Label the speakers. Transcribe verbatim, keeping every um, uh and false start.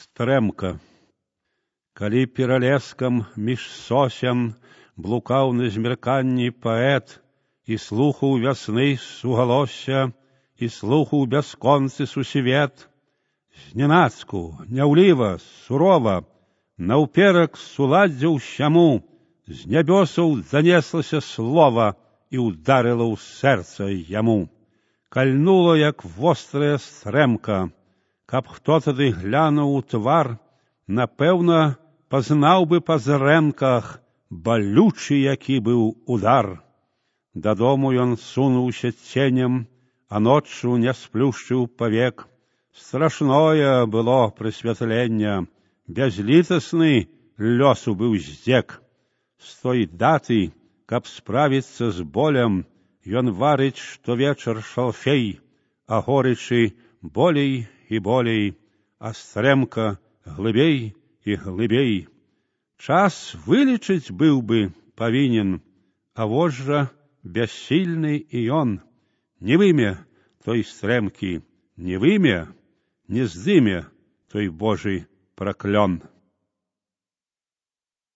Speaker 1: Стрэмка. Калі пералескам між сосен блукаў на змярканні паэт і слухаў вясны сугалосся, і слухаў бясконцы сусвет, знянацку, няўліва, сурова, наўперак суладдзя ўсяму, з нябёсаў занеслася слова і ўдарыла ў сэрца яму. Кальнула, як вострая стрэмка, каб хто тады глянуў у твар, напэўна, пазнаў бы па зрэнках балючы, які быў удар. Дадому ён сунуўся ценем, а ноччу не сплюшчыў павек. Страшное было прысвятленне, бязлітасны лёсу быў здзек. З той даты, каб справіцца з болем, ён варыць штовечар шалфей, а горычы болей і болей, а стрэмка глыбей і глыбей. Час вылечыць быў бы павінен, а вось жа бяссільны і ён. Не вымя той стрэмкі, не вымя, не здыме той Божий праклён.